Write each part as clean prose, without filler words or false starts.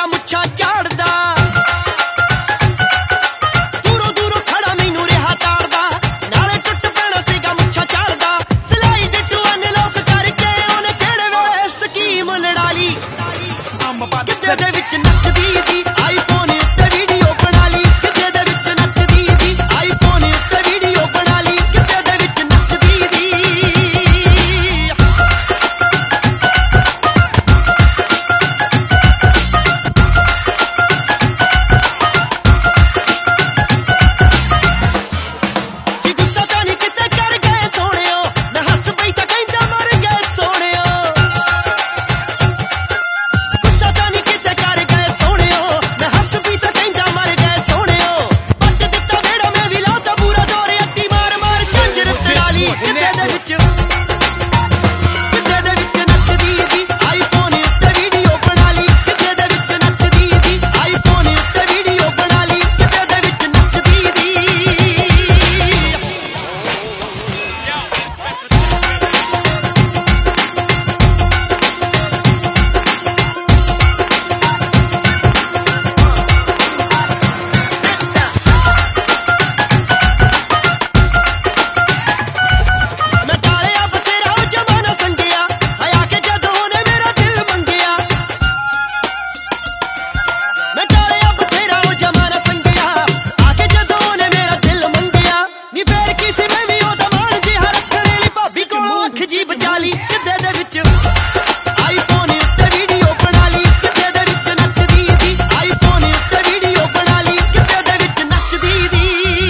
ਸੀਗਾ ਮੁੱਛਾਂ ਝਾੜਦਾ ਦੂਰੋਂ ਦੂਰੋਂ ਖੜਾ ਮੈਨੂੰ ਰਿਹਾ ਤਾੜਦਾ ਨਾਲੇ ਟੁੱਟ ਪੈਣਾ ਸੀਗਾ ਮੁੱਛਾਂ ਝਾੜਦਾ ਸਲਾਈਡ ਟੂ ਅਨਲੌਕ ਕਰਕੇ ਉਹਨੇ ਕਿਹੜੇ ਵੇਲੇ ਸਕੀਮ ਲੜਾ ਲਈ ਕਿਸੇ ਦੇ ਵਿੱਚ ਨੱਚਦੀ ਦੀ ਆਈਫੋਨ ਉੱਤੇ ਵੀਡੀਓ ਬਣਾ ਲਈ ਕਿਸੇ ਦੇ ਵਿੱਚ ਨੱਚਦੀ ਦੀ ਆਈਫੋਨ ਉੱਤੇ ਵੀਡੀਓ ਬਣਾ ਲਈ ਕਿਸੇ ਦੇ ਵਿੱਚ ਨੱਚਦੀ ਦੀ ਜੀ ਗੁੱਸਾ ਤਾਂ ਨਹੀਂ ਕਿਤੇ ਕਰ ਗਏ ਸੋਹਣਿਓ ਮੈਂ ਹੱਸ ਪਈ ਤਾਂ ਕਹਿੰਦਾ ਮਰ ਗਏ ਸੋਹਣਿਓ ਗੁੱਸਾ ਤਾਂ ਨਹੀਂ ਕਿਤੇ ਕਰ ਗਏ ਸੋਹਣਿਓ ਮੈਂ ਹੱਸ ਪਈ ਤਾਂ ਕਹਿੰਦਾ ਮਰ ਗਏ ਸੋਹਣਿਓ ਪੱਟ ਦਿੱਤਾ ਵੇੜਾ ਮੈਂ ਵੀ ਲਾਤਾ ਪੂਰਾ ਜ਼ੋਰ ਅੱਤੀ ਮਾਰ ਮਾਰ ਝੰਜਰ ਤੜਾ ਲਈ ਕਿਤੇ ਦੇ ਵਿੱਚ ਨੱਚਦੀ ਦੀ ਆਈਫੋਨ ਉੱਤੇ ਵੀਡੀਓ ਬਣਾ ਲਈ ਕਿਤੇ ਦੇ ਵਿੱਚ ਨੱਚਦੀ ਦੀ ਆਈਫੋਨ ਉੱਤੇ ਵੀਡੀਓ ਬਣਾ ਲਈ ਕਿਤੇ ਦੇ ਵਿੱਚ ਨੱਚਦੀ ਦੀ ਮੈਂ ਟਾਲਿਆ ਬਥੇਰਾ ਉਹ ਜ਼ਮਾਨਾ ਸੰਗਿਆ ਆਇਆ ਕਿ ਜਦੋਂ ਉਹਨੇ ਮੇਰਾ ਦਿਲ ਮੰਗਿਆ ਮੈਂ ਟਾਲਿਆ ਬਥੇਰਾ ਉਹ ਜ਼ਮਾਨਾ ਸੰਗਿਆ ਆ ਕੇ ਜਦੋਂ ਉਹਨੇ ਮੇਰਾ ਦਿਲ ਮੰਗਿਆ ਨੀ ਫੇਰ ਕੀ ਸੀ ਮੈਂ ਵੀ ਉਹਦਾ ਮਾਣ ਜਿਹਾ ਰੱਖਣ ਵਾਲੀ ਭਾਬੀ ਕੋਲੋਂ ਅੱਖ ਜੀ ਬਚਾ ਲਈ ਕਿਤੇ ਦੇ ਵਿੱਚ ਆਈਫੋਨ ਉੱਤੇ ਵੀਡੀਓ ਬਣਾ ਲਈ ਕਿਤੇ ਦੇ ਵਿੱਚ ਨੱਚਦੀ ਦੀ ਆਈਫੋਨ ਉੱਤੇ ਵੀਡੀਓ ਬਣਾ ਲਈ ਕਿਤੇ ਦੇ ਵਿੱਚ ਨੱਚਦੀ ਦੀ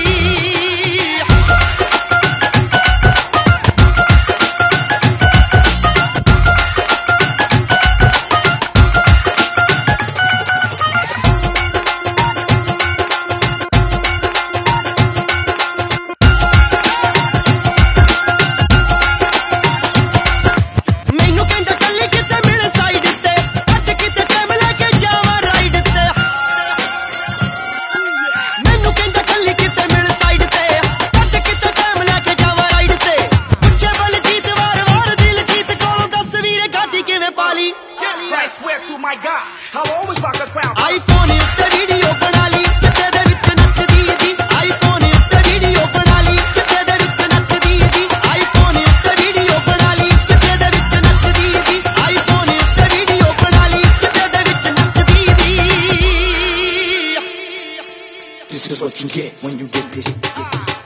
ਮੈਨੂੰ ਕਹਿੰਦਾ ਕੱਲੀ ਕਿਤੇ ਮਿਲ ਸਾਈਡ ਤੇ ਅੱਡ ਕਿਤੇ ਟਾਈਮ ਲੈ ਕੇ ਜਾਵਾਂ ਰਾਈਡ ਤੇ ਮੈਨੂੰ ਕਹਿੰਦਾ ਕੱਲੀ ਕਿਤੇ ਮਿਲ ਸਾਈਡ ਤੇ ਅੱਡ ਕਿਤੇ ਟਾਈਮ ਲੈ ਕੇ ਜਾਵਾਂ ਰਾਈਡ ਤੇ ਪੁੱਛੇ ਬਲਜੀਤ ਵਾਰ-ਵਾਰ ਦਿਲਜੀਤ ਕੋਲੋਂ ਦੱਸ ਵੀਰੇ ਗਾਡੀ ਕਿਵੇਂ ਪਾ ਲਈ I swear to my God, I'll always rock a crown. IPhone ਉੱਤੇ ਵੀਡੀਓ ਬਣਾ ਲਈ ਕਿਤੇ ਦੇ ਵਿੱਚ ਨੱਚਦੀ ਦੀ ਆਈਫੋਨ ਉੱਤੇ ਵੀਡੀਓ ਬਣਾ ਲਈ ਕਿਤੇ ਦੇ ਵਿੱਚ ਨੱਚਦੀ ਦੀ ਆਈਫੋਨ ਉੱਤੇ ਵੀਡੀਓ ਬਣਾ ਲਈ ਕਿਤੇ ਦੇ ਵਿੱਚ ਨੱਚਦੀ ਦੀ ਆਈਫੋਨ ਉੱਤੇ ਵੀਡੀਓ ਬਣਾ ਲਈ ਕਿਤੇ ਦੇ ਵਿੱਚ ਨੱਚਦੀ ਦੀ This is what you get when you get this.